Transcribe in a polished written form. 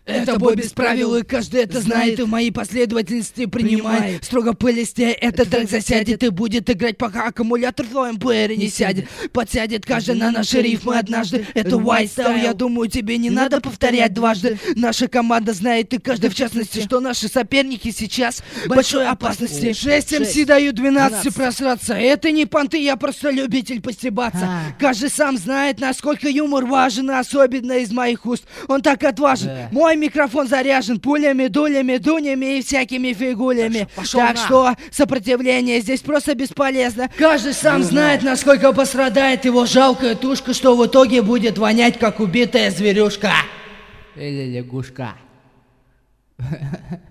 Это бой без правил, и каждый это знает, и в моей последовательности принимай. Строго по листе этот трек засядет и будет играть, пока аккумулятор в твоем плеере не сядет. Подсядет каждый на наши рифмы однажды. Это White Style, я думаю, тебе не надо повторять дважды. Наша команда знает, и каждый в частности, что наши соперники сейчас в большой опасности. 6 МС дают 12 просраться. Это не понты, я просто любитель постебаться. Каждый сам знает, насколько юмор важен, особенно из моих уст. Он так отважен. Мой микрофон заряжен пулями, дулями, дунями и всякими фигулями. Так что сопротивление здесь просто бесполезно. Каждый сам знает, насколько пострадает его жалкая тушка, что в итоге будет вонять, как убитая зверюшка. Или лягушка.